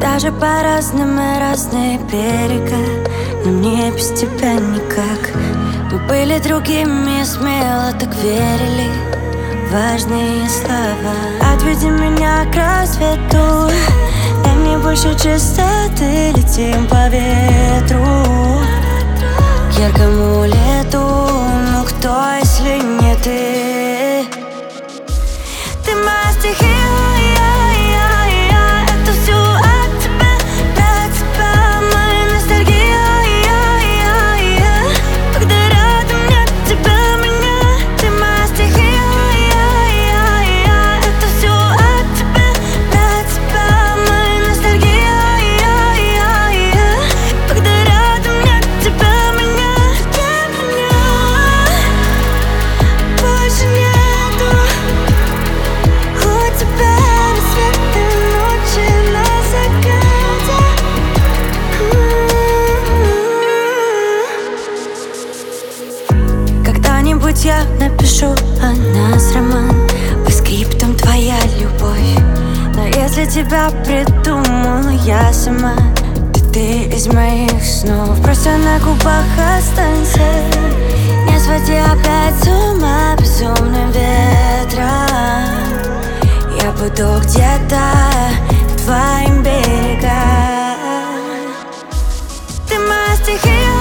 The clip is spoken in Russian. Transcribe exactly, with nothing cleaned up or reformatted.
Даже по разным и разные берега, но мне без тебя никак. Мы были другими, смело так верили важные слова. Отведи меня к рассвету, дай мне больше чистоты, летим по ветру к яркому лету. Ну кто, если не ты? Ты моя стихия. Я напишу о нас роман, по скриптам твоя любовь. Но если тебя придумала я сама, то ты из моих снов. Просто на губах останься, не своди опять с ума безумным ветром. Я буду где-то к твоим берегам. Ты моя стихия.